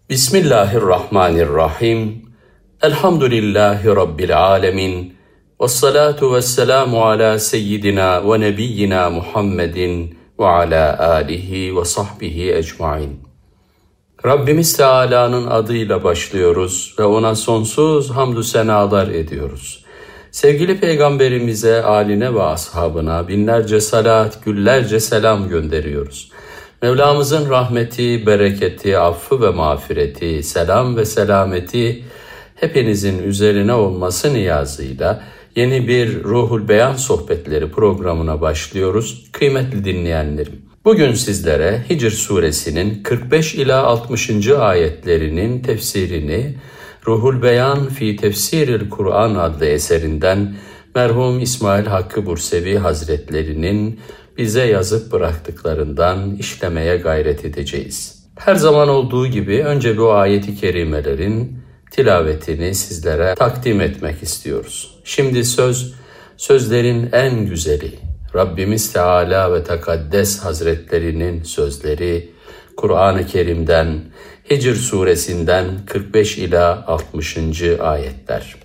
Bismillahirrahmanirrahim. Elhamdülillahi Rabbil alemin. Vessalatu vesselamu ala seyyidina ve nebiyyina Muhammedin ve ala alihi ve sahbihi ecmain. Rabbimiz Teala'nın adıyla başlıyoruz ve ona sonsuz hamdü senalar ediyoruz. Sevgili Peygamberimize, âline ve ashabına binlerce salat, güllerce selam gönderiyoruz. Mevlamızın rahmeti, bereketi, affı ve mağfireti, selam ve selameti hepinizin üzerine olması niyazıyla yeni bir Ruhul Beyan Sohbetleri programına başlıyoruz. Kıymetli dinleyenlerim, bugün sizlere Hicr suresinin 45 ila 60. ayetlerinin tefsirini Ruhul Beyan fi Tefsiril Kur'an adlı eserinden merhum İsmail Hakkı Bursevi Hazretlerinin bize yazıp bıraktıklarından işlemeye gayret edeceğiz. Her zaman olduğu gibi önce bu ayeti kerimelerin tilavetini sizlere takdim etmek istiyoruz. Şimdi sözlerin en güzeli, Rabbimiz Teala ve Tekaddes Hazretlerinin sözleri, Kur'an-ı Kerim'den, Hicr suresinden 45 ila 60. ayetler.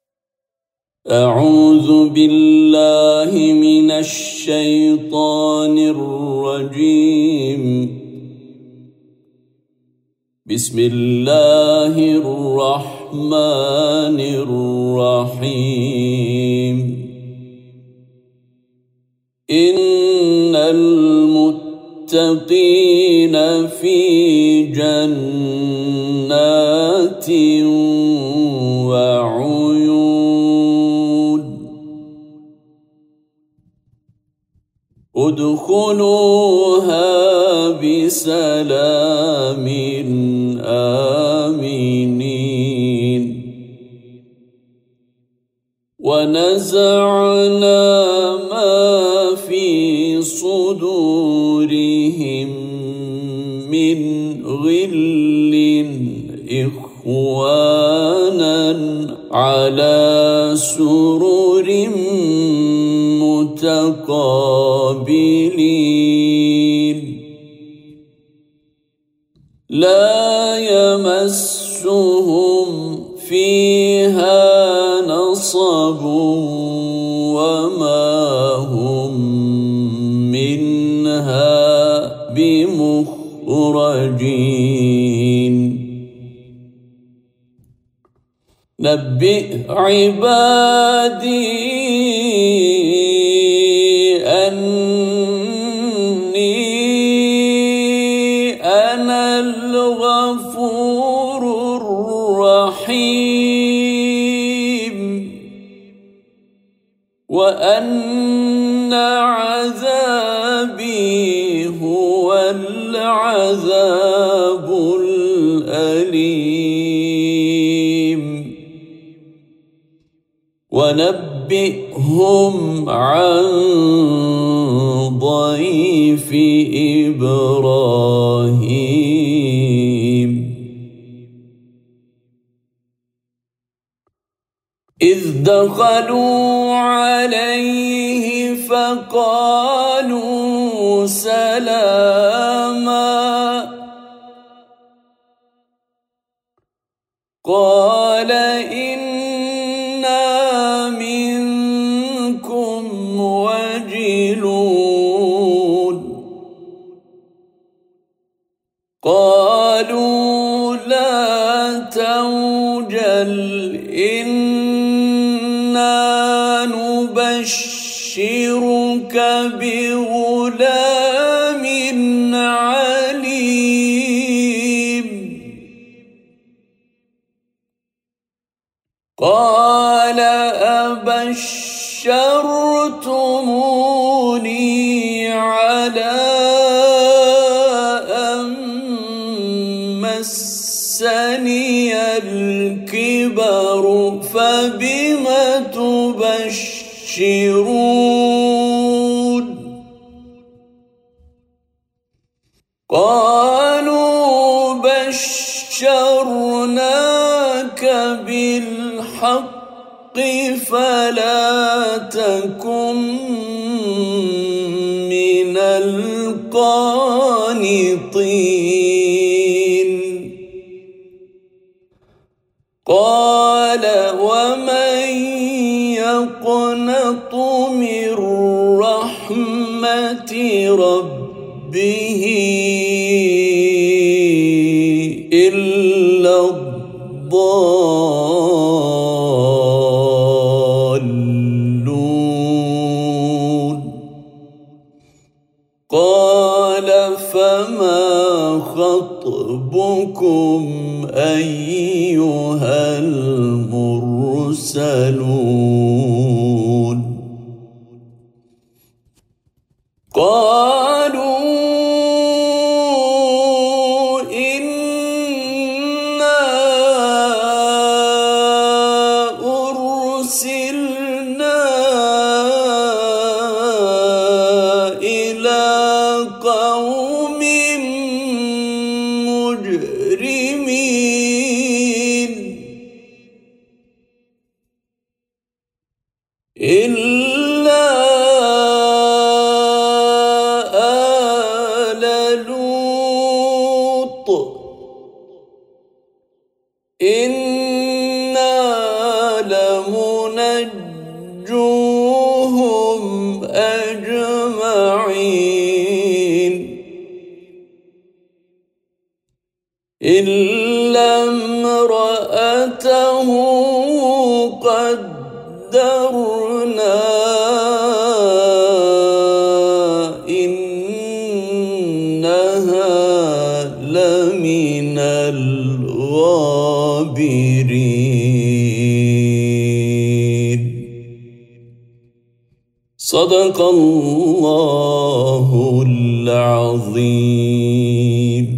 أعوذ بالله من الشيطان الرجيم بسم الله الرحمن الرحيم إن المتقين في جنات وعيون ادخلوها بسلام آمنين ونزعنا ما في صدورهم من غل إخوانا على سرر متقابلين لا يمسهم فيها نصب وما هم منها بمخرجين نبئ عبادي أنا الغفور الرحيم وأن عذابي هو العذاب الأليم ونبئهم عن ضيف إبراهيم إذ دخلوا عليه فقالوا سلاما قال إنا منكم وجلون قالوا لا توجل إنا نبشرك بغلام عليم قال أبشرتموني على أن مسني الكبر فبم تبشرون قالوا بشرناك بالحق فلا تكن من القانطين قال ومن يقنط من رحمة ربه إلا الضالون قال فما خطبكم أيها المرسلون قالوا إنا أرسلنا إلى قوم مجرمين إلا آل لوط إنا لمنجوهم أجمعين إلا امرأته قدرنا إنها لمن الغابرين صدق الله العظيم.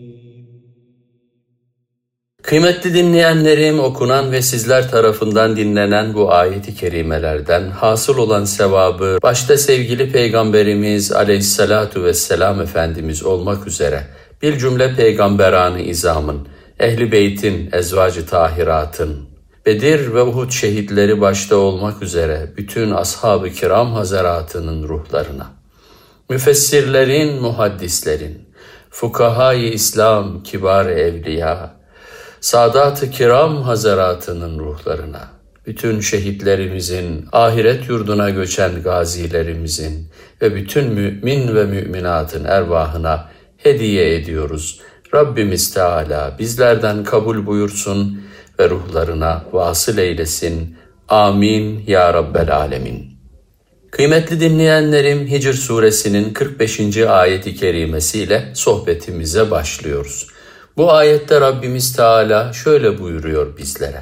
Kıymetli dinleyenlerim, okunan ve sizler tarafından dinlenen bu ayet-i kerimelerden hasıl olan sevabı başta sevgili Peygamberimiz Aleyhisselatu Vesselam Efendimiz olmak üzere bir cümle peygamberan-ı izamın, Ehl-i Beyt'in, Ezvacı Tahirat'ın, Bedir ve Uhud şehitleri başta olmak üzere bütün ashab-ı kiram hazaratının ruhlarına, müfessirlerin, muhaddislerin, fukaha-i İslam, kibar-ı evliya, Sadat-ı kiram hazaratının ruhlarına, bütün şehitlerimizin, ahiret yurduna göçen gazilerimizin ve bütün mümin ve müminatın ervahına hediye ediyoruz. Rabbimiz Teala bizlerden kabul buyursun ve ruhlarına vasıl eylesin. Amin ya Rabbel Alemin. Kıymetli dinleyenlerim, Hicr suresinin 45. ayeti kerimesiyle sohbetimize başlıyoruz. Bu ayette Rabbimiz Teala şöyle buyuruyor bizlere.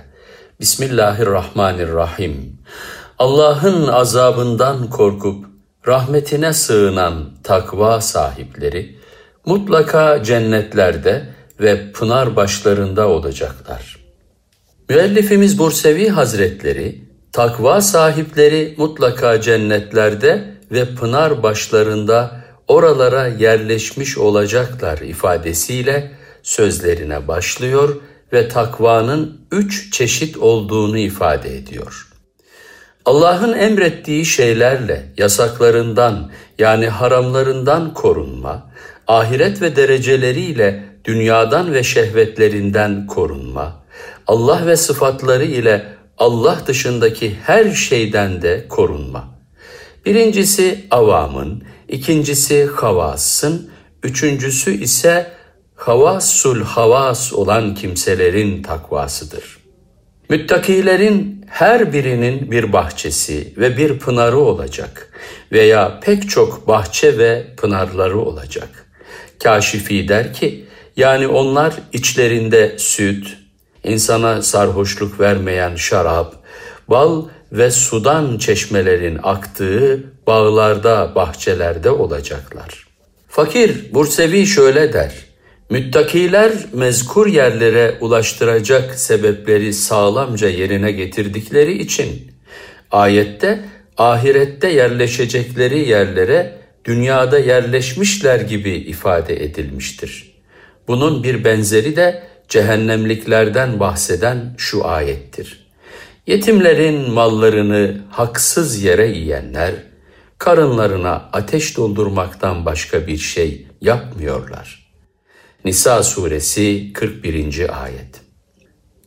Bismillahirrahmanirrahim. Allah'ın azabından korkup rahmetine sığınan takva sahipleri mutlaka cennetlerde ve pınar başlarında olacaklar. Müellifimiz Bursevi Hazretleri, takva sahipleri mutlaka cennetlerde ve pınar başlarında oralara yerleşmiş olacaklar ifadesiyle sözlerine başlıyor ve takvanın 3 çeşit olduğunu ifade ediyor. Allah'ın emrettiği şeylerle yasaklarından yani haramlarından korunma, ahiret ve dereceleriyle dünyadan ve şehvetlerinden korunma, Allah ve sıfatları ile Allah dışındaki her şeyden de korunma. Birincisi avamın, ikincisi havasın, üçüncüsü ise havassul havas olan kimselerin takvasıdır. Müttakilerin her birinin bir bahçesi ve bir pınarı olacak veya pek çok bahçe ve pınarları olacak. Kâşifi der ki, yani onlar içlerinde süt, insana sarhoşluk vermeyen şarap, bal ve sudan çeşmelerin aktığı bağlarda, bahçelerde olacaklar. Fakir Bursevi şöyle der, müttakiler mezkur yerlere ulaştıracak sebepleri sağlamca yerine getirdikleri için, ayette ahirette yerleşecekleri yerlere dünyada yerleşmişler gibi ifade edilmiştir. Bunun bir benzeri de cehennemliklerden bahseden şu ayettir. Yetimlerin mallarını haksız yere yiyenler, karınlarına ateş doldurmaktan başka bir şey yapmıyorlar. Nisa suresi 41. ayet.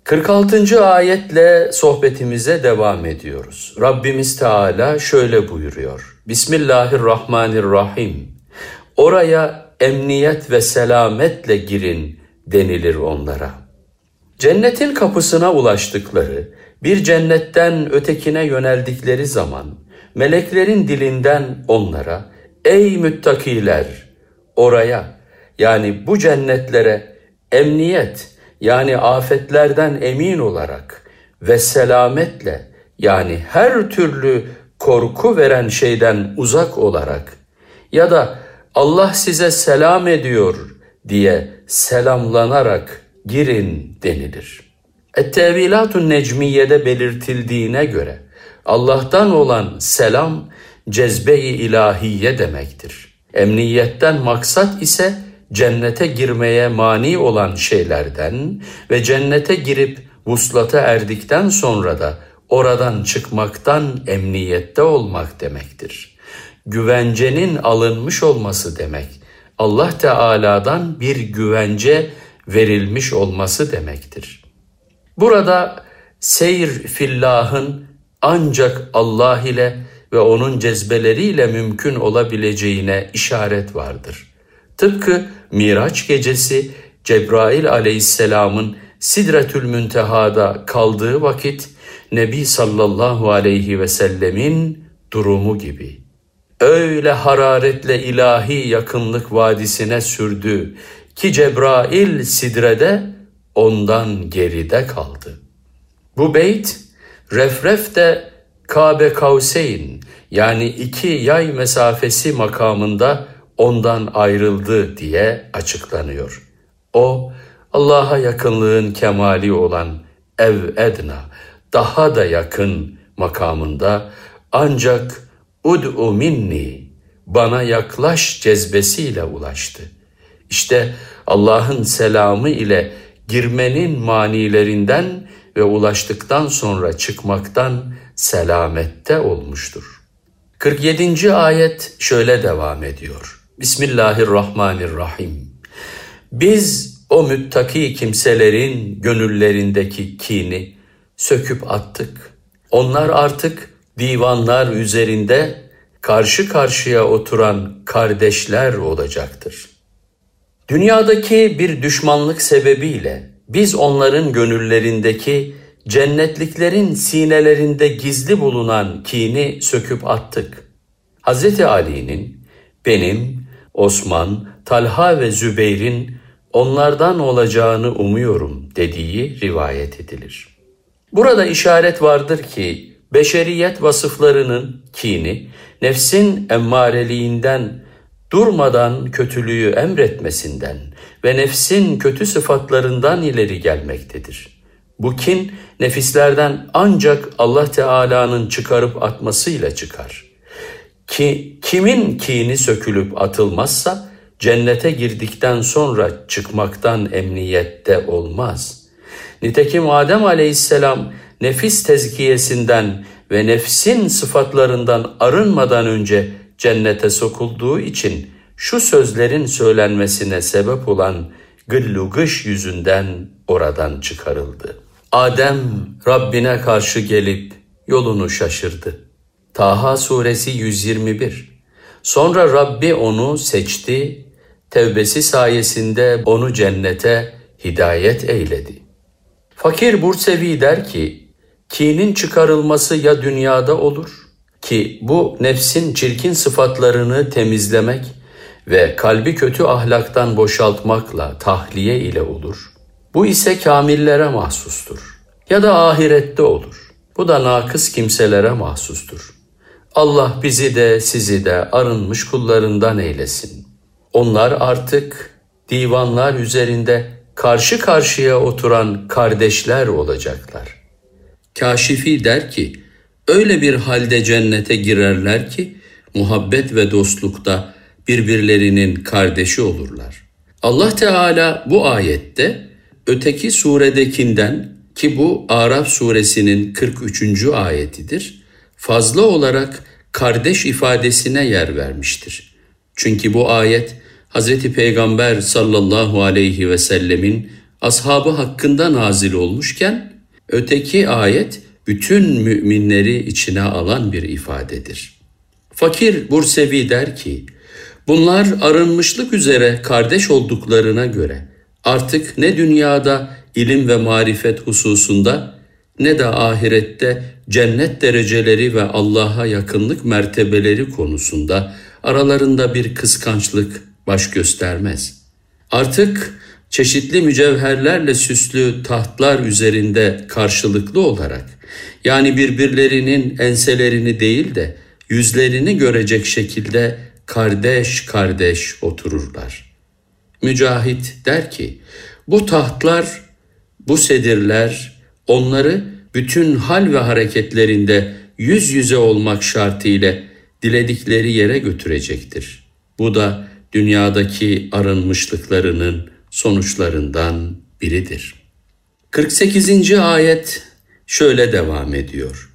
46. ayetle sohbetimize devam ediyoruz. Rabbimiz Teala şöyle buyuruyor. Bismillahirrahmanirrahim. Oraya emniyet ve selametle girin denilir onlara. Cennetin kapısına ulaştıkları, bir cennetten ötekine yöneldikleri zaman, meleklerin dilinden onlara, ey müttakiler, oraya, yani bu cennetlere emniyet, yani afetlerden emin olarak ve selametle, yani her türlü korku veren şeyden uzak olarak ya da Allah size selam ediyor diye selamlanarak girin denilir. Et-Tevilatun Necmiye'de belirtildiğine göre Allah'tan olan selam cezbe-i ilahiye demektir. Emniyetten maksat ise cennete girmeye mani olan şeylerden ve cennete girip vuslata erdikten sonra da oradan çıkmaktan emniyette olmak demektir. Güvencenin alınmış olması demek, Allah Teala'dan bir güvence verilmiş olması demektir. Burada seyr fillahın ancak Allah ile ve onun cezbeleriyle mümkün olabileceğine işaret vardır. Tıpkı Miraç gecesi Cebrail aleyhisselamın Sidretül Münteha'da kaldığı vakit Nebi sallallahu aleyhi ve sellemin durumu gibi. Öyle hararetle ilahi yakınlık vadisine sürdü ki Cebrail Sidre'de ondan geride kaldı. Bu beyt Refref'te Kabe Kavseyn, yani 2 yay mesafesi makamında ondan ayrıldı diye açıklanıyor. O Allah'a yakınlığın kemali olan ev edna, daha da yakın makamında ancak ud'u minni, bana yaklaş cezbesiyle ulaştı. İşte Allah'ın selamı ile girmenin manilerinden ve ulaştıktan sonra çıkmaktan selamette olmuştur. 47. ayet şöyle devam ediyor. Bismillahirrahmanirrahim. Biz o müttaki kimselerin gönüllerindeki kini söküp attık. Onlar artık divanlar üzerinde karşı karşıya oturan kardeşler olacaktır. Dünyadaki bir düşmanlık sebebiyle biz onların gönüllerindeki cennetliklerin sinelerinde gizli bulunan kini söküp attık. Hz. Ali'nin, benim, Osman, Talha ve Zübeyir'in onlardan olacağını umuyorum dediği rivayet edilir. Burada işaret vardır ki beşeriyet vasıflarının kini, nefsin emmareliğinden, durmadan kötülüğü emretmesinden ve nefsin kötü sıfatlarından ileri gelmektedir. Bu kin, nefislerden ancak Allah Teala'nın çıkarıp atmasıyla çıkar. Kimin kini sökülüp atılmazsa, cennete girdikten sonra çıkmaktan emniyette olmaz. Nitekim Adem Aleyhisselam nefis tezkiyesinden ve nefsin sıfatlarından arınmadan önce cennete sokulduğu için şu sözlerin söylenmesine sebep olan gıllu-gış yüzünden oradan çıkarıldı. Adem Rabbine karşı gelip yolunu şaşırdı. Taha suresi 121. Sonra Rabbi onu seçti, tevbesi sayesinde onu cennete hidayet eyledi. Fakir Bursevi der ki, kinin çıkarılması ya dünyada olur ki bu nefsin çirkin sıfatlarını temizlemek ve kalbi kötü ahlaktan boşaltmakla, tahliye ile olur. Bu ise kamillere mahsustur. Ya da ahirette olur. Bu da nakıs kimselere mahsustur. Allah bizi de sizi de arınmış kullarından eylesin. Onlar artık divanlar üzerinde karşı karşıya oturan kardeşler olacaklar. Kâşifi der ki, öyle bir halde cennete girerler ki, muhabbet ve dostlukta birbirlerinin kardeşi olurlar. Allah Teala bu ayette, öteki suredekinden ki bu Araf suresinin 43. ayetidir, fazla olarak kardeş ifadesine yer vermiştir. Çünkü bu ayet, Hz. Peygamber sallallahu aleyhi ve sellemin ashabı hakkında nazil olmuşken, öteki ayet bütün müminleri içine alan bir ifadedir. Fakir Bursevi der ki, bunlar arınmışlık üzere kardeş olduklarına göre artık ne dünyada ilim ve marifet hususunda ne de ahirette cennet dereceleri ve Allah'a yakınlık mertebeleri konusunda aralarında bir kıskançlık baş göstermez. Artık çeşitli mücevherlerle süslü tahtlar üzerinde karşılıklı olarak, yani birbirlerinin enselerini değil de yüzlerini görecek şekilde kardeş kardeş otururlar. Mücahit der ki, bu tahtlar, bu sedirler onları bütün hal ve hareketlerinde yüz yüze olmak şartıyla diledikleri yere götürecektir. Bu da dünyadaki arınmışlıklarının sonuçlarından biridir. 48. ayet şöyle devam ediyor.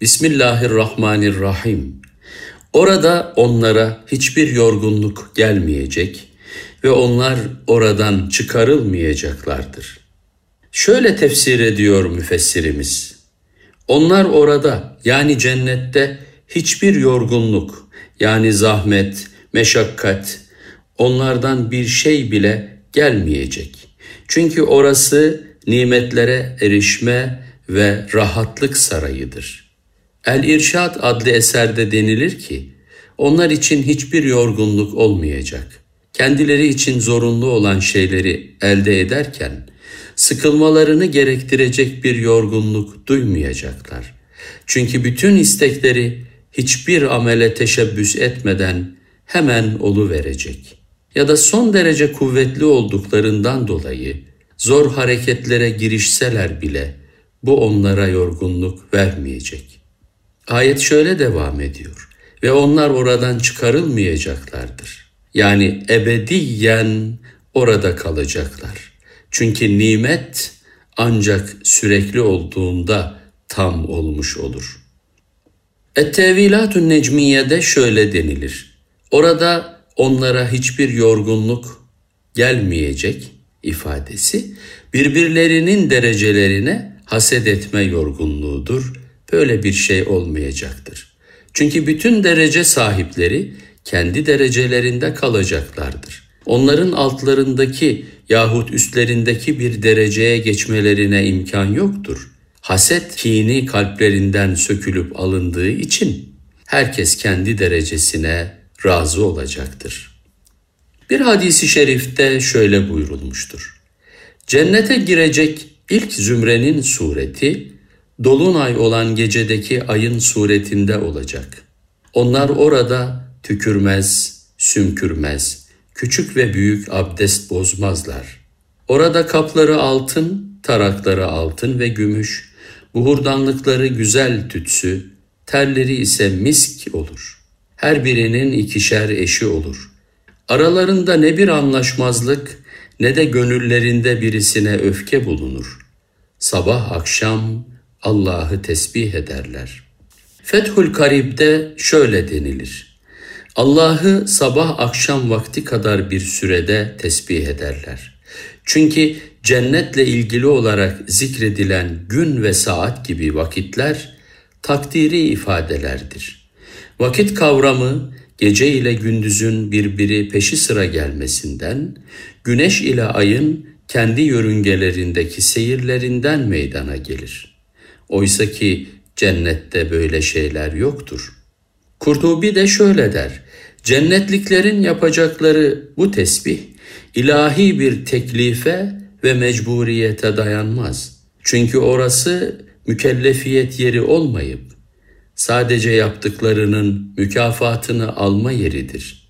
Bismillahirrahmanirrahim. Orada onlara hiçbir yorgunluk gelmeyecek ve onlar oradan çıkarılmayacaklardır. Şöyle tefsir ediyor müfessirimiz. Onlar orada, yani cennette hiçbir yorgunluk, yani zahmet, meşakkat, onlardan bir şey bile gelmeyecek. Çünkü orası nimetlere erişme ve rahatlık sarayıdır. El-İrşad adlı eserde denilir ki, onlar için hiçbir yorgunluk olmayacak. Kendileri için zorunlu olan şeyleri elde ederken, sıkılmalarını gerektirecek bir yorgunluk duymayacaklar. Çünkü bütün istekleri hiçbir amele teşebbüs etmeden hemen oluverecek. Ya da son derece kuvvetli olduklarından dolayı zor hareketlere girişseler bile bu onlara yorgunluk vermeyecek. Ayet şöyle devam ediyor. Ve onlar oradan çıkarılmayacaklardır. Yani ebediyen orada kalacaklar. Çünkü nimet ancak sürekli olduğunda tam olmuş olur. Et-Tevilatun Necmiye'de şöyle denilir. Orada onlara hiçbir yorgunluk gelmeyecek ifadesi birbirlerinin derecelerine haset etme yorgunluğudur. Böyle bir şey olmayacaktır. Çünkü bütün derece sahipleri kendi derecelerinde kalacaklardır. Onların altlarındaki yahut üstlerindeki bir dereceye geçmelerine imkan yoktur. Haset, kini kalplerinden sökülüp alındığı için herkes kendi derecesine razı olacaktır. Bir hadisi şerifte şöyle buyurulmuştur. Cennete girecek ilk zümrenin sureti, dolunay olan gecedeki ayın suretinde olacak. Onlar orada tükürmez, sümkürmez, küçük ve büyük abdest bozmazlar. Orada kapları altın, tarakları altın ve gümüş, buhurdanlıkları güzel tütsü, terleri ise misk olur. Her birinin 2'şer eşi olur. Aralarında ne bir anlaşmazlık ne de gönüllerinde birisine öfke bulunur. Sabah akşam Allah'ı tesbih ederler. Fethül Karib'de şöyle denilir. Allah'ı sabah akşam vakti kadar bir sürede tesbih ederler. Çünkü cennetle ilgili olarak zikredilen gün ve saat gibi vakitler takdiri ifadelerdir. Vakit kavramı gece ile gündüzün birbiri peşi sıra gelmesinden, güneş ile ayın kendi yörüngelerindeki seyirlerinden meydana gelir. Oysa ki cennette böyle şeyler yoktur. Kurtubi de şöyle der, cennetliklerin yapacakları bu tesbih, ilahi bir teklife ve mecburiyete dayanmaz. Çünkü orası mükellefiyet yeri olmayıp, sadece yaptıklarının mükafatını alma yeridir.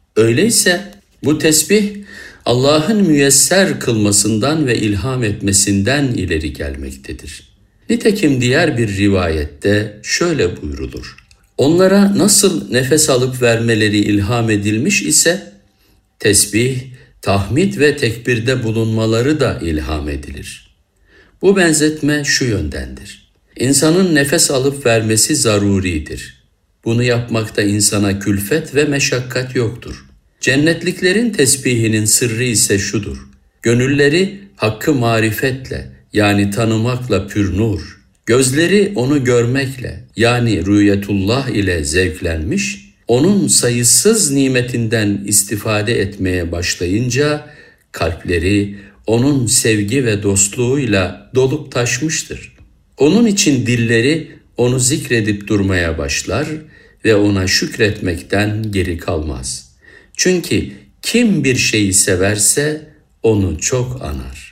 Öyleyse bu tesbih, Allah'ın müyesser kılmasından ve ilham etmesinden ileri gelmektedir. Nitekim diğer bir rivayette şöyle buyrulur. Onlara nasıl nefes alıp vermeleri ilham edilmiş ise, tesbih, tahmid ve tekbirde bulunmaları da ilham edilir. Bu benzetme şu yöndendir. İnsanın nefes alıp vermesi zaruridir. Bunu yapmakta insana külfet ve meşakkat yoktur. Cennetliklerin tesbihinin sırrı ise şudur. Gönülleri hakkı marifetle yani tanımakla pürnur, gözleri onu görmekle yani rüyetullah ile zevklenmiş, onun sayısız nimetinden istifade etmeye başlayınca kalpleri onun sevgi ve dostluğuyla dolup taşmıştır. Onun için dilleri onu zikredip durmaya başlar ve ona şükretmekten geri kalmaz. Çünkü kim bir şeyi severse onu çok anar.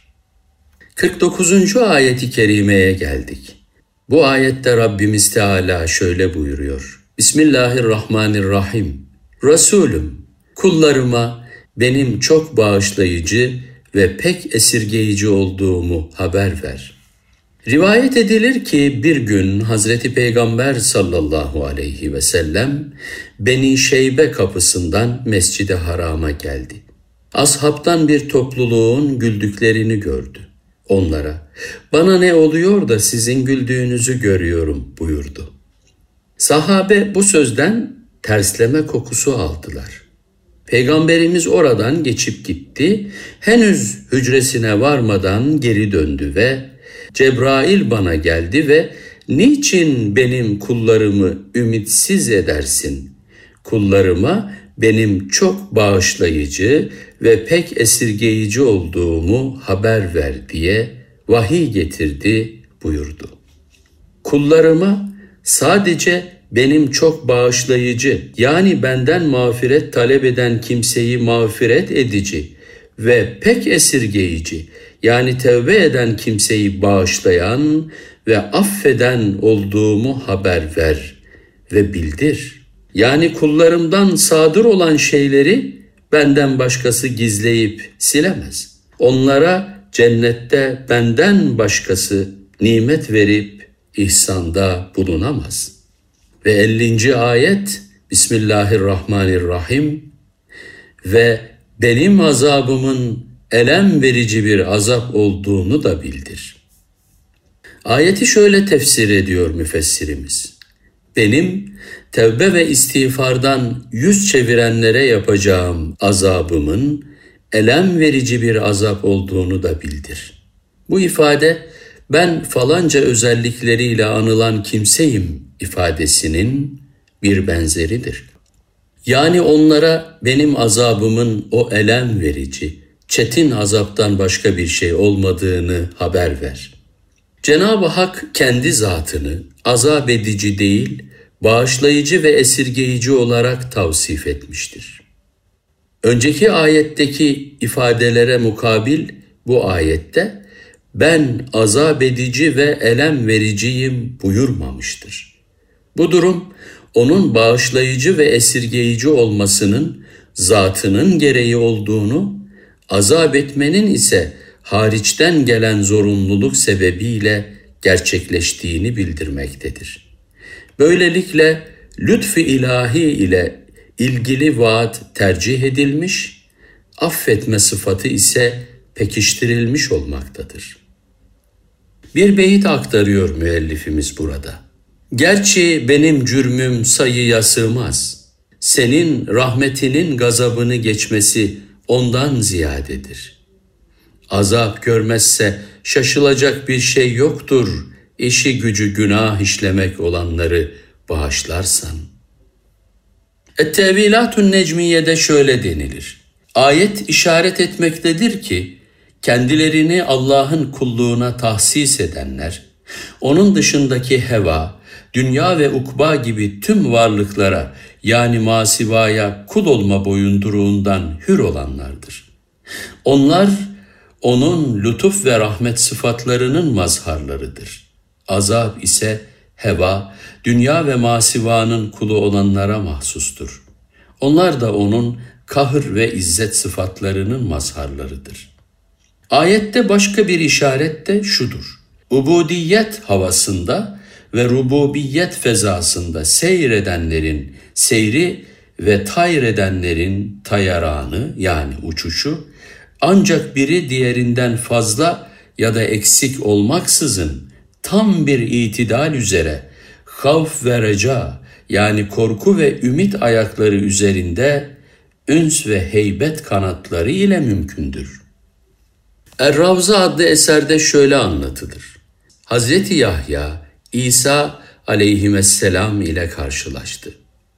49. ayeti kerimeye geldik. Bu ayette Rabbimiz Teala şöyle buyuruyor. Bismillahirrahmanirrahim. Resulüm, kullarıma benim çok bağışlayıcı ve pek esirgeyici olduğumu haber ver. Rivayet edilir ki bir gün Hazreti Peygamber sallallahu aleyhi ve sellem Beni Şeybe kapısından Mescid-i Haram'a geldi. Ashabtan bir topluluğun güldüklerini gördü. Onlara, bana ne oluyor da sizin güldüğünüzü görüyorum buyurdu. Sahabe bu sözden tersleme kokusu aldılar. Peygamberimiz oradan geçip gitti, henüz hücresine varmadan geri döndü ve Cebrail bana geldi ve niçin benim kullarımı ümitsiz edersin? Kullarıma benim çok bağışlayıcı ve pek esirgeyici olduğumu haber ver diye vahiy getirdi buyurdu. Kullarıma sadece benim çok bağışlayıcı yani benden mağfiret talep eden kimseyi mağfiret edici ve pek esirgeyici yani tevbe eden kimseyi bağışlayan ve affeden olduğumu haber ver ve bildir. Yani kullarımdan sadır olan şeyleri benden başkası gizleyip silemez. Onlara cennette benden başkası nimet verip ihsanda bulunamaz. Ve 50. ayet Bismillahirrahmanirrahim ve benim azabımın elem verici bir azap olduğunu da bildir. Ayeti şöyle tefsir ediyor müfessirimiz. Benim tevbe ve istiğfardan yüz çevirenlere yapacağım azabımın elem verici bir azap olduğunu da bildir. Bu ifade ben falanca özellikleriyle anılan kimseyim ifadesinin bir benzeridir. Yani onlara benim azabımın o elem verici, çetin azaptan başka bir şey olmadığını haber ver. Cenab-ı Hak kendi zatını azap edici değil, bağışlayıcı ve esirgeyici olarak tavsif etmiştir. Önceki ayetteki ifadelere mukabil bu ayette ben azap edici ve elem vericiyim buyurmamıştır. Bu durum onun bağışlayıcı ve esirgeyici olmasının zatının gereği olduğunu, azap etmenin ise hariçten gelen zorunluluk sebebiyle gerçekleştiğini bildirmektedir. Böylelikle lütf-i ilahi ile ilgili vaat tercih edilmiş, affetme sıfatı ise pekiştirilmiş olmaktadır. Bir beyit aktarıyor müellifimiz burada. Gerçi benim cürmüm sayıya sığmaz, senin rahmetinin gazabını geçmesi ondan ziyadedir. Azap görmezse şaşılacak bir şey yoktur, işi gücü günah işlemek olanları bağışlarsan. Et-Tevilatun Necmiye'de şöyle denilir. Ayet işaret etmektedir ki, kendilerini Allah'ın kulluğuna tahsis edenler, onun dışındaki heva, dünya ve ukba gibi tüm varlıklara yani masivaya kul olma boyunduruğundan hür olanlardır. Onlar, onun lütuf ve rahmet sıfatlarının mazharlarıdır. Azap ise heva, dünya ve masivanın kulu olanlara mahsustur. Onlar da onun kahır ve izzet sıfatlarının mazharlarıdır. Ayette başka bir işaret de şudur. Ubudiyet havasında ve rububiyet fezasında seyredenlerin seyri ve tayredenlerin tayaranı yani uçuşu ancak biri diğerinden fazla ya da eksik olmaksızın tam bir itidal üzere havf ve reca yani korku ve ümit ayakları üzerinde üns ve heybet kanatları ile mümkündür. Er-Ravza adlı eserde şöyle anlatılır. Hazreti Yahya, İsa aleyhisselam ile karşılaştı.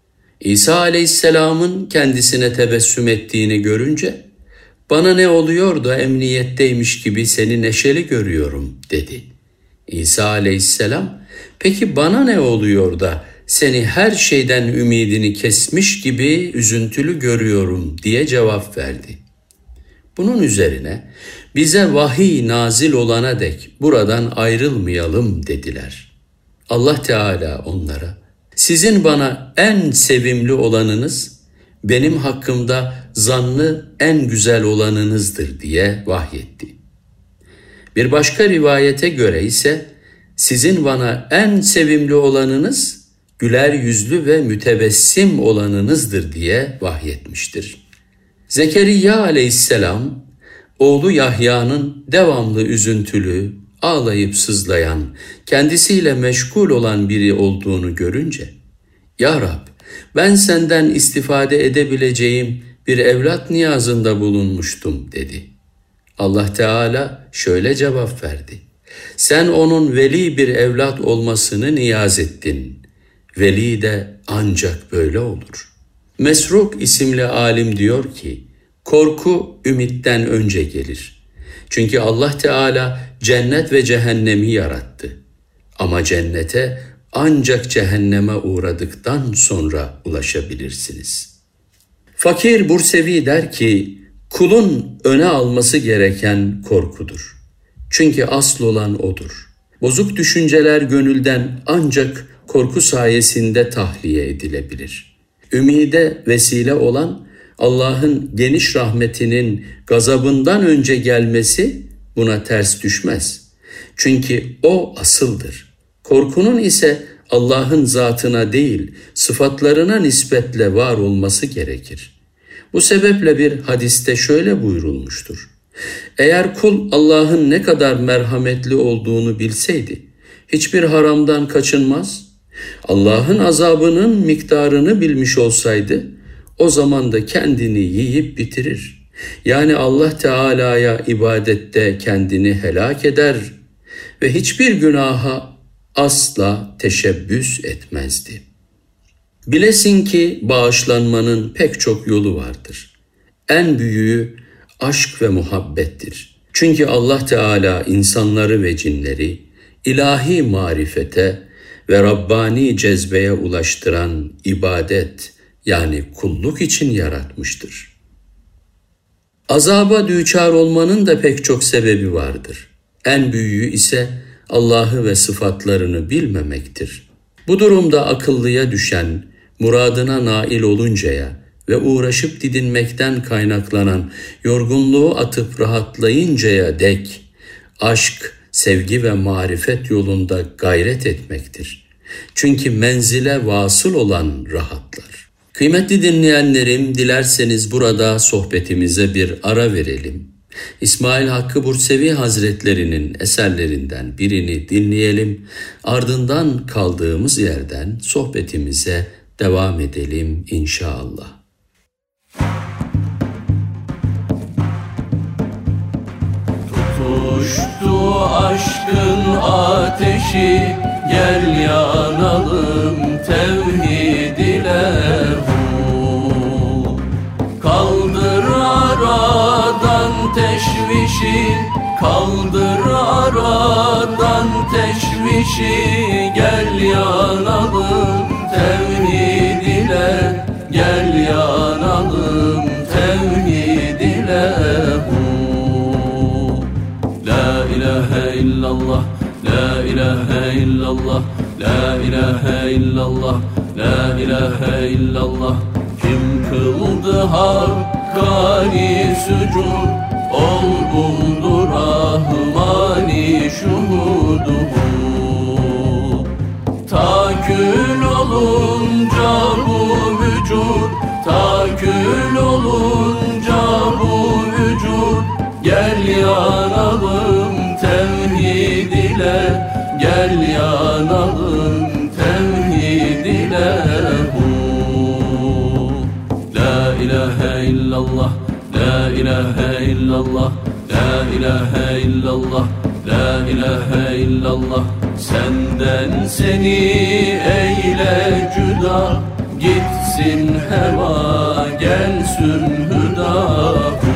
İsa aleyhisselamın kendisine tebessüm ettiğini görünce, "Bana ne oluyor da emniyetteymiş gibi seni neşeli görüyorum," dedi. İsa aleyhisselam, "Peki bana ne oluyor da seni her şeyden ümidini kesmiş gibi üzüntülü görüyorum," diye cevap verdi. Bunun üzerine bize vahiy nazil olana dek buradan ayrılmayalım dediler. Allah Teala onlara, "Sizin bana en sevimli olanınız, benim hakkımda zannı en güzel olanınızdır," diye vahyetti. Bir başka rivayete göre ise, "Sizin bana en sevimli olanınız, güler yüzlü ve mütebessim olanınızdır," diye vahyetmiştir. Zekeriya aleyhisselam, oğlu Yahya'nın devamlı üzüntülü, ağlayıp sızlayan, kendisiyle meşgul olan biri olduğunu görünce, "Ya Rab, ben senden istifade edebileceğim bir evlat niyazında bulunmuştum," dedi. Allah Teala şöyle cevap verdi. "Sen onun veli bir evlat olmasını niyaz ettin. Veli de ancak böyle olur." Mesruk isimli alim diyor ki, korku ümitten önce gelir. Çünkü Allah Teala cennet ve cehennemi yarattı. Ama cennete ancak cehenneme uğradıktan sonra ulaşabilirsiniz. Fakir Bursevi der ki, kulun öne alması gereken korkudur. Çünkü asıl olan odur. Bozuk düşünceler gönülden ancak korku sayesinde tahliye edilebilir. Ümide vesile olan Allah'ın geniş rahmetinin gazabından önce gelmesi buna ters düşmez. Çünkü o asıldır. Korkunun ise Allah'ın zatına değil, sıfatlarına nispetle var olması gerekir. Bu sebeple bir hadiste şöyle buyurulmuştur. Eğer kul Allah'ın ne kadar merhametli olduğunu bilseydi, hiçbir haramdan kaçınmaz, Allah'ın azabının miktarını bilmiş olsaydı, o zaman da kendini yiyip bitirir. Yani Allah Teala'ya ibadette kendini helak eder ve hiçbir günaha asla teşebbüs etmezdi. Bilesin ki bağışlanmanın pek çok yolu vardır. En büyüğü aşk ve muhabbettir. Çünkü Allah Teala insanları ve cinleri ilahi marifete ve Rabbani cezbeye ulaştıran ibadet yani kulluk için yaratmıştır. Azaba düçar olmanın da pek çok sebebi vardır. En büyüğü ise Allah'ı ve sıfatlarını bilmemektir. Bu durumda akıllıya düşen, muradına nail oluncaya ve uğraşıp didinmekten kaynaklanan yorgunluğu atıp rahatlayıncaya dek aşk, sevgi ve marifet yolunda gayret etmektir. Çünkü menzile vasıl olan rahatlar. Kıymetli dinleyenlerim, dilerseniz burada sohbetimize bir ara verelim. İsmail Hakkı Bursevi Hazretlerinin eserlerinden birini dinleyelim. Ardından kaldığımız yerden sohbetimize devam edelim inşallah. Tutuştu aşkın ateşi, gel yanalım tevhid ile. Kaldır aradan teşvişi, kaldır aradan teşvişi, gel yanalım tevhid ile, gel yanalım tevhid ile. La ilahe illallah, la ilahe illallah, la ilahe illallah, la ilahe illallah. Kim kıldı hakkani sücud, ol buldu rahmani şuhuduhu. Takül olunca bu vücud, takül olunca bu vücud, gel yanalım tevhid ile, gel yanalım tevhid ile. La ilahe illallah, la ilahe illallah, La ilahe illallah, la ilahe illallah. Senden seni eyle cüda, gitsin heva, gelsin hüda.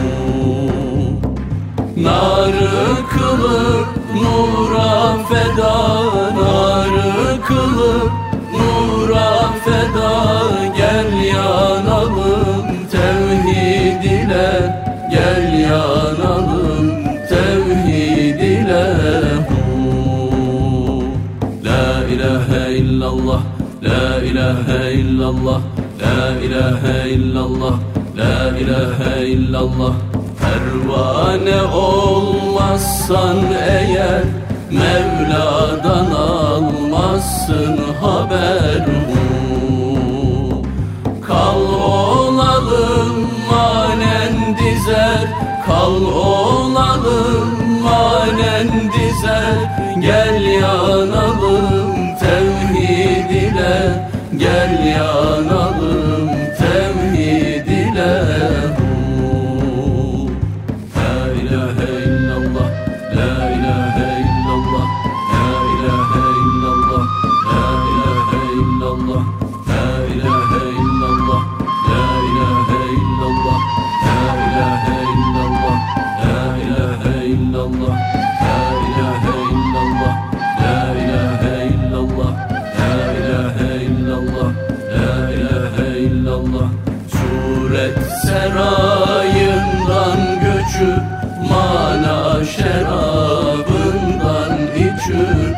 Narı kılıp nura feda, narı kılıp nura feda. Gel yanalım tevhid ile, gel yanalım tevhid ile. La ilahe illallah, la ilahe illallah, la ilahe illallah, la ilahe illallah. Pervane olmazsan eğer, Mevla'dan almazsın haber. Kal olalım manen dizer, kal olalım manen dizer. Gel yanalım tevhid ile, gel yanalım tevhid ile. Serayından göçüp mana şerabından içip,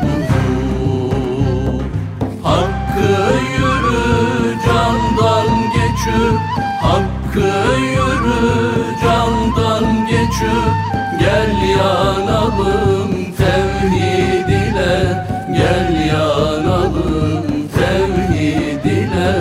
hakkı yürü candan geçip, hakkı yürü candan geçip. Gel yanalım tevhid ile, gel yanalım tevhid ile.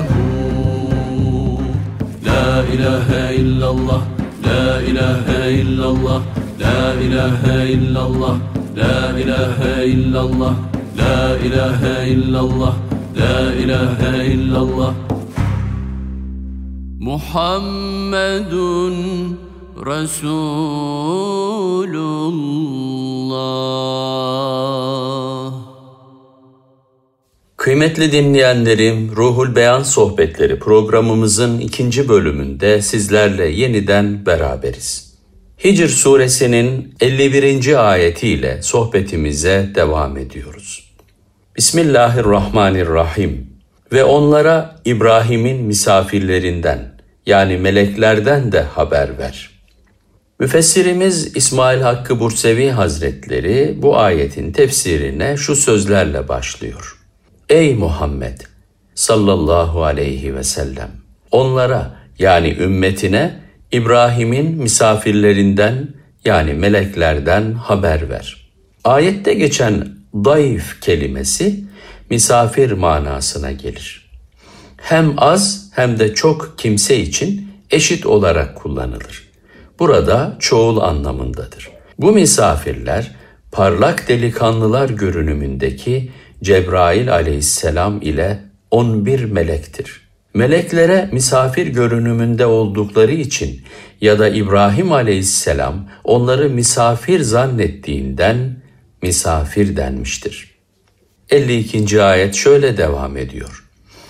La ilahe illallah, la ilahe illallah, la ilahe illallah, la ilahe illallah, la ilahe illallah, la ilahe illallah. Muhammedun Resulullah. Kıymetli dinleyenlerim, Ruhul Beyan Sohbetleri programımızın 2. bölümünde sizlerle yeniden beraberiz. Hicr suresinin 51. ayetiyle sohbetimize devam ediyoruz. Bismillahirrahmanirrahim. Ve onlara İbrahim'in misafirlerinden, yani meleklerden de haber ver. Müfessirimiz İsmail Hakkı Bursevi Hazretleri bu ayetin tefsirine şu sözlerle başlıyor. Ey Muhammed sallallahu aleyhi ve sellem, onlara yani ümmetine İbrahim'in misafirlerinden yani meleklerden haber ver. Ayette geçen dayıf kelimesi misafir manasına gelir. Hem az hem de çok kimse için eşit olarak kullanılır. Burada çoğul anlamındadır. Bu misafirler parlak delikanlılar görünümündeki Cebrail aleyhisselam ile 11 melektir. Meleklere misafir görünümünde oldukları için ya da İbrahim aleyhisselam onları misafir zannettiğinden misafir denmiştir. 52. ayet şöyle devam ediyor.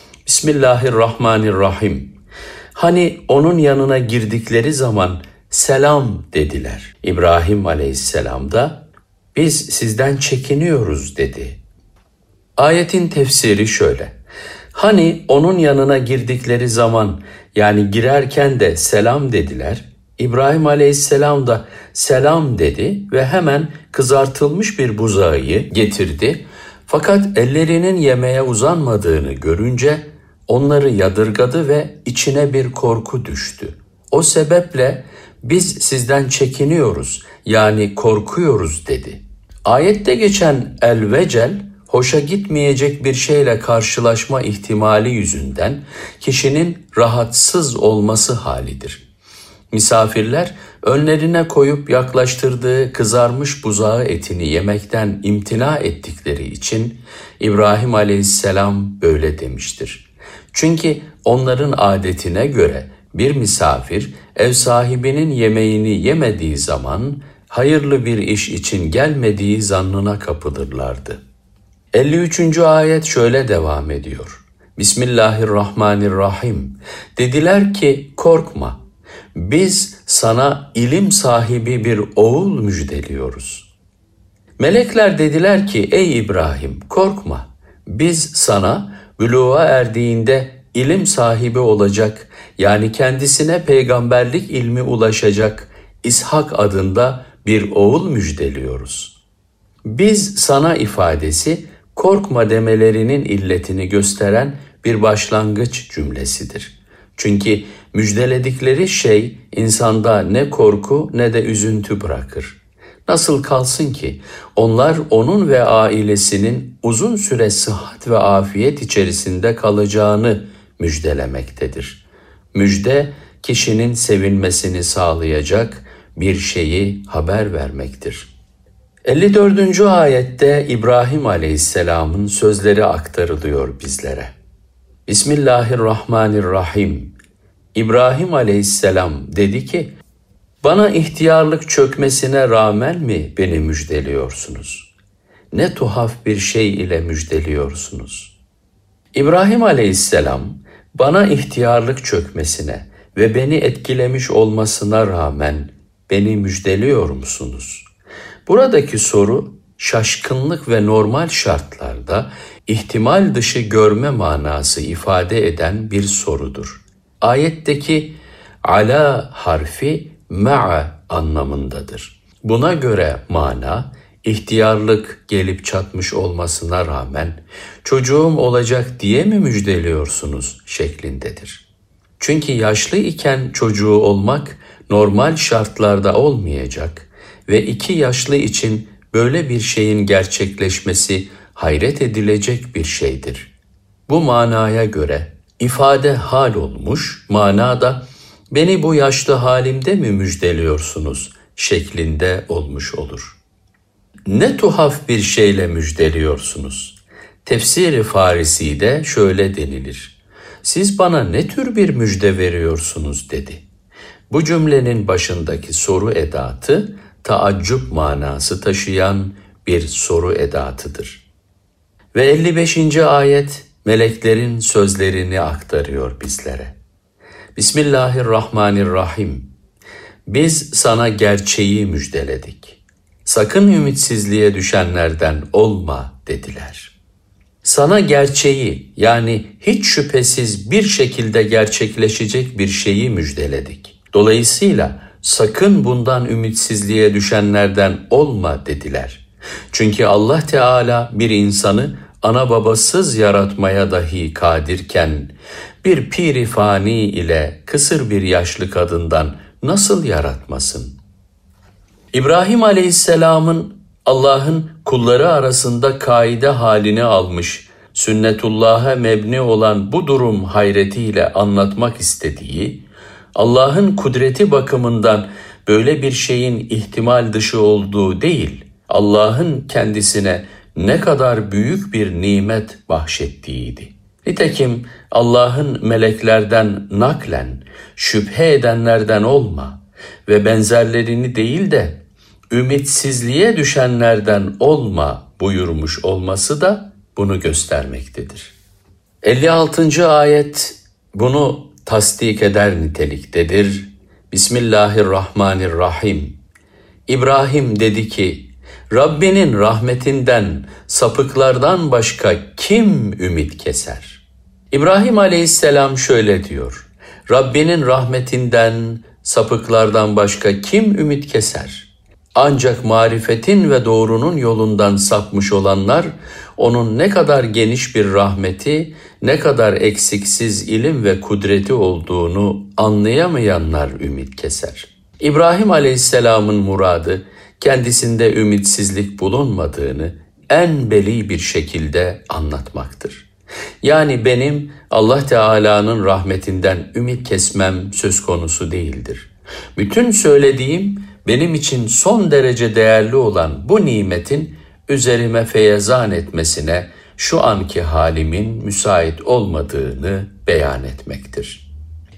Bismillahirrahmanirrahim. Hani onun yanına girdikleri zaman selam dediler. İbrahim aleyhisselam da biz sizden çekiniyoruz dedi. Ayetin tefsiri şöyle. Hani onun yanına girdikleri zaman yani girerken de selam dediler. İbrahim aleyhisselam da selam dedi ve hemen kızartılmış bir buzağı getirdi. Fakat ellerinin yemeğe uzanmadığını görünce onları yadırgadı ve içine bir korku düştü. O sebeple biz sizden çekiniyoruz yani korkuyoruz dedi. Ayette geçen el-vecel, hoşa gitmeyecek bir şeyle karşılaşma ihtimali yüzünden kişinin rahatsız olması halidir. Misafirler önlerine koyup yaklaştırdığı kızarmış buzağı etini yemekten imtina ettikleri için İbrahim aleyhisselam böyle demiştir. Çünkü onların adetine göre Bir misafir ev sahibinin yemeğini yemediği zaman hayırlı bir iş için gelmediği zannına kapılırlardı. 53. ayet şöyle devam ediyor. Bismillahirrahmanirrahim. Dediler ki korkma, biz sana ilim sahibi bir oğul müjdeliyoruz. Melekler dediler ki ey İbrahim korkma, biz sana buluğa erdiğinde ilim sahibi olacak, yani kendisine peygamberlik ilmi ulaşacak İshak adında bir oğul müjdeliyoruz. Biz sana ifadesi korkma demelerinin illetini gösteren bir başlangıç cümlesidir. Çünkü müjdeledikleri şey insanda ne korku ne de üzüntü bırakır. Nasıl kalsın ki onlar onun ve ailesinin uzun süre sıhhat ve afiyet içerisinde kalacağını müjdelemektedir. Müjde kişinin sevinmesini sağlayacak bir şeyi haber vermektir. 54. ayette İbrahim Aleyhisselam'ın sözleri aktarılıyor bizlere. Bismillahirrahmanirrahim. İbrahim Aleyhisselam dedi ki, bana ihtiyarlık çökmesine rağmen mi beni müjdeliyorsunuz? Ne tuhaf bir şey ile müjdeliyorsunuz. İbrahim Aleyhisselam, bana ihtiyarlık çökmesine ve beni etkilemiş olmasına rağmen beni müjdeliyor musunuz? Buradaki soru şaşkınlık ve normal şartlarda ihtimal dışı görme manası ifade eden bir sorudur. Ayetteki ala harfi ma'a anlamındadır. Buna göre mana ihtiyarlık gelip çatmış olmasına rağmen çocuğum olacak diye mi müjdeliyorsunuz şeklindedir. Çünkü yaşlı iken çocuğu olmak normal şartlarda olmayacak ve 2 yaşlı için böyle bir şeyin gerçekleşmesi hayret edilecek bir şeydir. Bu manaya göre ifade hal olmuş, manada beni bu yaşlı halimde mi müjdeliyorsunuz şeklinde olmuş olur. Ne tuhaf bir şeyle müjdeliyorsunuz. Tefsir-i Farisi'de şöyle denilir. Siz bana ne tür bir müjde veriyorsunuz dedi. Bu cümlenin başındaki soru edatı taaccüp manası taşıyan bir soru edatıdır. Ve 55. ayet meleklerin sözlerini aktarıyor bizlere. Bismillahirrahmanirrahim. Biz sana gerçeği müjdeledik. Sakın ümitsizliğe düşenlerden olma dediler. Sana gerçeği, yani hiç şüphesiz bir şekilde gerçekleşecek bir şeyi müjdeledik. Dolayısıyla sakın bundan ümitsizliğe düşenlerden olma dediler. Çünkü Allah Teala bir insanı ana babasız yaratmaya dahi kadirken bir piri fani ile kısır bir yaşlı kadından nasıl yaratmasın? İbrahim Aleyhisselam'ın Allah'ın kulları arasında kaide halini almış, sünnetullah'a mebni olan bu durum hayretiyle anlatmak istediği, Allah'ın kudreti bakımından böyle bir şeyin ihtimal dışı olduğu değil, Allah'ın kendisine ne kadar büyük bir nimet bahşettiğiydi. Nitekim Allah'ın meleklerden naklen, şüphe edenlerden olma ve benzerlerini değil de ümitsizliğe düşenlerden olma buyurmuş olması da bunu göstermektedir. 56. ayet bunu tasdik eder niteliktedir. Bismillahirrahmanirrahim. İbrahim dedi ki, Rabbinin rahmetinden, sapıklardan başka kim ümit keser? İbrahim Aleyhisselam şöyle diyor, Rabbinin rahmetinden, sapıklardan başka kim ümit keser? Ancak marifetin ve doğrunun yolundan sapmış olanlar, onun ne kadar geniş bir rahmeti, ne kadar eksiksiz ilim ve kudreti olduğunu anlayamayanlar ümit keser. İbrahim Aleyhisselam'ın muradı, kendisinde ümitsizlik bulunmadığını en beli bir şekilde anlatmaktır. Yani benim Allah Teala'nın rahmetinden ümit kesmem söz konusu değildir. Bütün söylediğim benim için son derece değerli olan bu nimetin üzerime feyzan etmesine şu anki halimin müsait olmadığını beyan etmektir.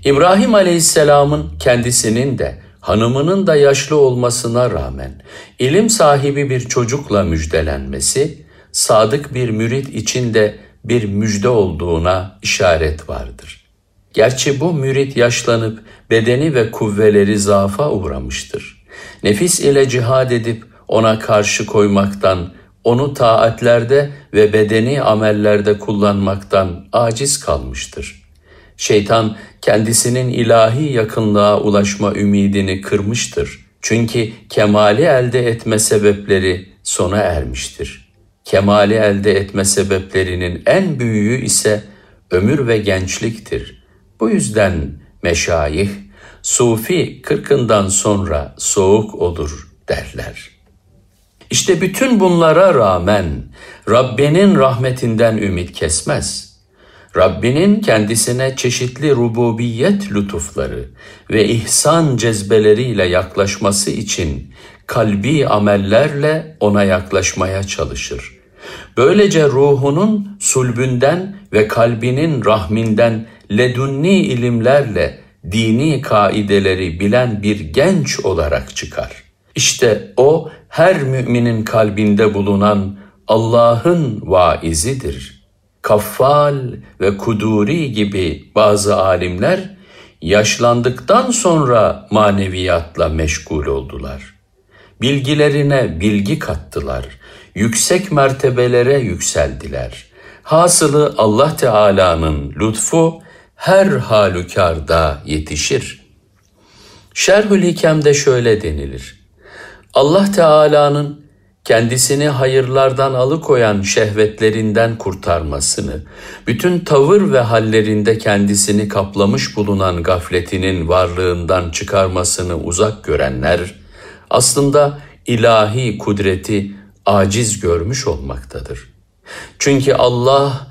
İbrahim Aleyhisselam'ın kendisinin de hanımının da yaşlı olmasına rağmen ilim sahibi bir çocukla müjdelenmesi, sadık bir mürit için de bir müjde olduğuna işaret vardır. Gerçi bu mürit yaşlanıp bedeni ve kuvveleri zaafa uğramıştır. Nefis ile cihad edip ona karşı koymaktan, onu taatlerde ve bedeni amellerde kullanmaktan aciz kalmıştır. Şeytan kendisinin ilahi yakınlığa ulaşma ümidini kırmıştır. Çünkü kemali elde etme sebepleri sona ermiştir. Kemali elde etme sebeplerinin en büyüğü ise ömür ve gençliktir. Bu yüzden meşayih, sufi 40'ından sonra soğuk olur derler. İşte bütün bunlara rağmen Rabbinin rahmetinden ümit kesmez. Rabbinin kendisine çeşitli rububiyet lütufları ve ihsan cezbeleriyle yaklaşması için kalbi amellerle ona yaklaşmaya çalışır. Böylece ruhunun sulbünden ve kalbinin rahminden ledunni ilimlerle dini kaideleri bilen bir genç olarak çıkar. İşte o her müminin kalbinde bulunan Allah'ın vaizidir. Kaffal ve Kuduri gibi bazı alimler yaşlandıktan sonra maneviyatla meşgul oldular. Bilgilerine bilgi kattılar, yüksek mertebelere yükseldiler. Hasılı Allah Teala'nın lütfu her halükarda yetişir. Şerhül Hikem'de şöyle denilir: Allah Teala'nın kendisini hayırlardan alıkoyan şehvetlerinden kurtarmasını, bütün tavır ve hallerinde kendisini kaplamış bulunan gafletinin varlığından çıkarmasını uzak görenler, aslında ilahi kudreti aciz görmüş olmaktadır. Çünkü Allah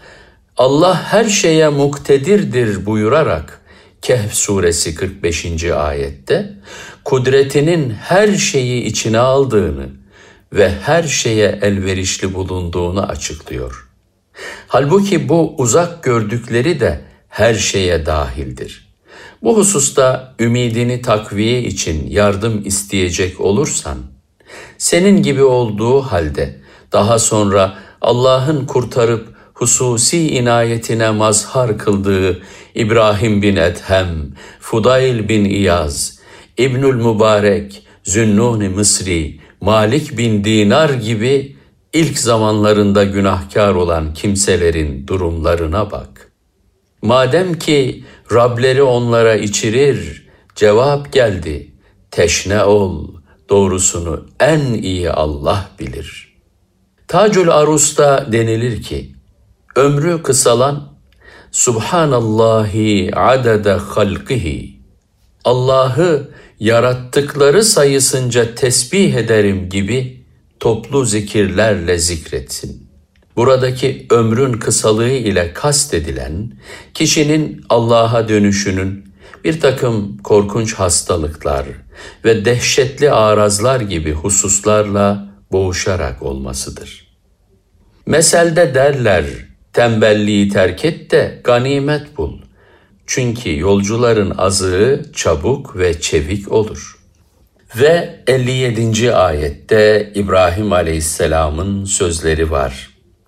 her şeye muktedirdir buyurarak Kehf suresi 45. ayette kudretinin her şeyi içine aldığını ve her şeye elverişli bulunduğunu açıklıyor. Halbuki bu uzak gördükleri de her şeye dahildir. Bu hususta ümidini takviye için yardım isteyecek olursan, senin gibi olduğu halde daha sonra Allah'ın kurtarıp hususi inayetine mazhar kıldığı İbrahim bin Edhem, Fudayl bin İyaz, İbnül Mübarek, Zünnun-i Mısri, Malik bin Dinar gibi ilk zamanlarında günahkar olan kimselerin durumlarına bak. Madem ki Rableri onlara içirir, cevap geldi, teşne ol, doğrusunu en iyi Allah bilir. Tacül Arus'ta denilir ki, ömrü kısalan, Subhanallahi adede halkihi, Allah'ı yarattıkları sayısınca tesbih ederim gibi toplu zikirlerle zikretsin. Buradaki ömrün kısalığı ile kastedilen, kişinin Allah'a dönüşünün bir takım korkunç hastalıklar ve dehşetli arazlar gibi hususlarla boğuşarak olmasıdır. Meselde derler, tembelliği terk et de ganimet bul. Çünkü yolcuların azığı çabuk ve çevik olur. Ve 57. ayette İbrahim Aleyhisselam'ın sözleri var.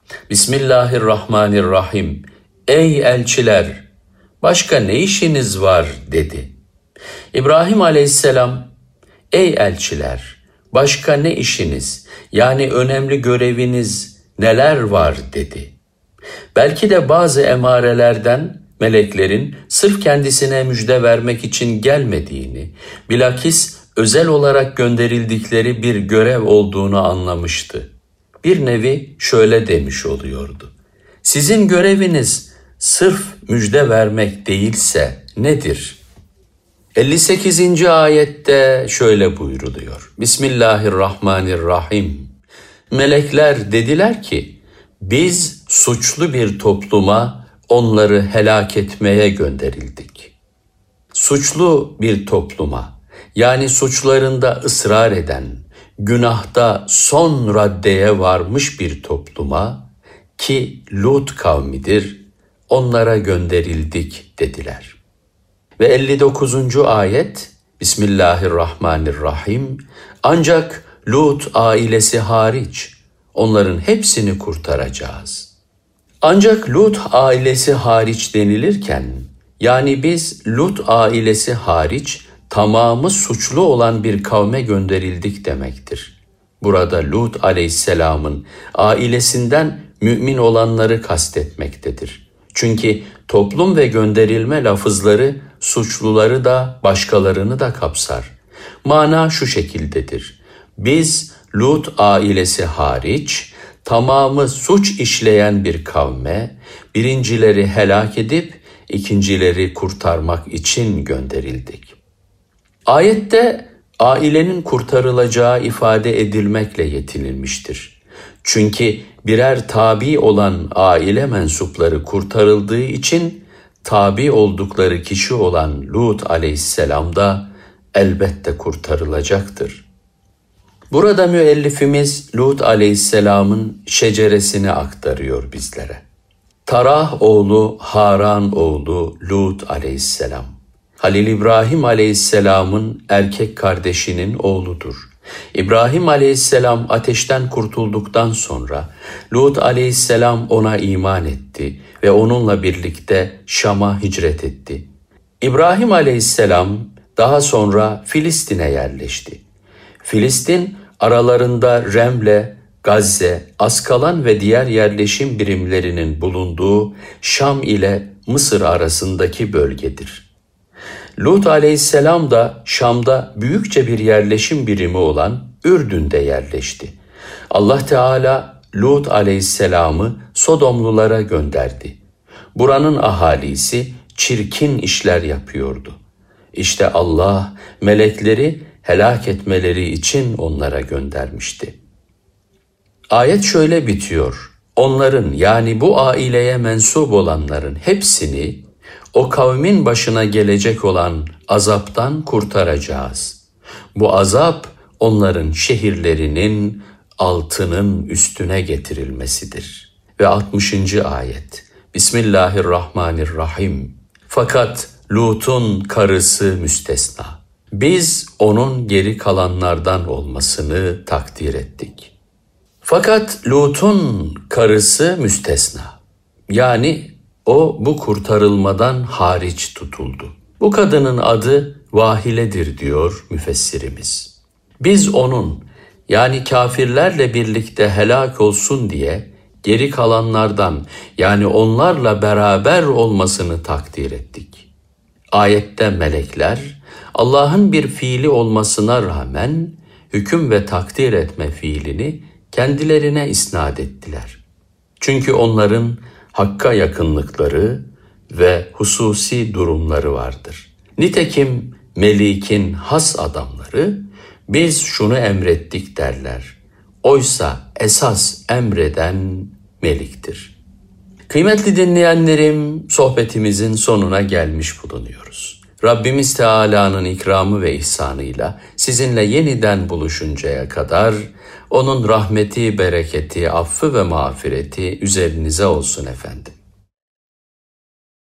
Bismillahirrahmanirrahim. Ey elçiler, başka ne işiniz var dedi. İbrahim Aleyhisselam, ey elçiler, başka ne işiniz, yani önemli göreviniz neler var dedi. Belki de bazı emarelerden meleklerin sırf kendisine müjde vermek için gelmediğini, bilakis özel olarak gönderildikleri bir görev olduğunu anlamıştı. Bir nevi şöyle demiş oluyordu: sizin göreviniz sırf müjde vermek değilse nedir? 58. ayette şöyle buyruluyor: Bismillahirrahmanirrahim. Melekler dediler ki, biz suçlu bir topluma onları helak etmeye gönderildik. Suçlu bir topluma, yani suçlarında ısrar eden, günahta son raddeye varmış bir topluma ki Lut kavmidir, onlara gönderildik dediler. Ve 59. ayet Bismillahirrahmanirrahim. Ancak Lut ailesi hariç onların hepsini kurtaracağız. Ancak Lut ailesi hariç denilirken, yani biz Lut ailesi hariç tamamı suçlu olan bir kavme gönderildik demektir. Burada Lut aleyhisselamın ailesinden mümin olanları kastetmektedir. Çünkü toplum ve gönderilme lafızları suçluları da başkalarını da kapsar. Mana şu şekildedir: biz Lut ailesi hariç tamamı suç işleyen bir kavme, birincileri helak edip ikincileri kurtarmak için gönderildik. Ayette ailenin kurtarılacağı ifade edilmekle yetinilmiştir. Çünkü birer tabi olan aile mensupları kurtarıldığı için tabi oldukları kişi olan Lut aleyhisselam da elbette kurtarılacaktır. Burada müellifimiz Lut aleyhisselamın şeceresini aktarıyor bizlere. Tarah oğlu Haran oğlu Lut aleyhisselam, Halil İbrahim aleyhisselamın erkek kardeşinin oğludur. İbrahim aleyhisselam ateşten kurtulduktan sonra Lut aleyhisselam ona iman etti ve onunla birlikte Şam'a hicret etti. İbrahim aleyhisselam daha sonra Filistin'e yerleşti. Filistin aralarında Remle, Gazze, Askalan ve diğer yerleşim birimlerinin bulunduğu Şam ile Mısır arasındaki bölgedir. Lut aleyhisselam da Şam'da büyükçe bir yerleşim birimi olan Ürdün'de yerleşti. Allah Teala Lut aleyhisselamı Sodomlulara gönderdi. Buranın ahalisi çirkin işler yapıyordu. İşte Allah melekleri helak etmeleri için onlara göndermişti. Ayet şöyle bitiyor: onların, yani bu aileye mensup olanların hepsini o kavmin başına gelecek olan azaptan kurtaracağız. Bu azap onların şehirlerinin altının üstüne getirilmesidir. Ve 60. ayet Bismillahirrahmanirrahim. Fakat Lut'un karısı müstesna. Biz onun geri kalanlardan olmasını takdir ettik. Fakat Lut'un karısı müstesna. Yani o bu kurtarılmadan hariç tutuldu. Bu kadının adı Vahile'dir diyor müfessirimiz. Biz onun, yani kafirlerle birlikte helak olsun diye geri kalanlardan, yani onlarla beraber olmasını takdir ettik. Ayette melekler Allah'ın bir fiili olmasına rağmen hüküm ve takdir etme fiilini kendilerine isnat ettiler. Çünkü onların Hakk'a yakınlıkları ve hususi durumları vardır. Nitekim Melik'in has adamları biz şunu emrettik derler. Oysa esas emreden Melik'tir. Kıymetli dinleyenlerim, sohbetimizin sonuna gelmiş bulunuyoruz. Rabbimiz Teala'nın ikramı ve ihsanıyla sizinle yeniden buluşuncaya kadar onun rahmeti, bereketi, affı ve mağfireti üzerinize olsun efendim.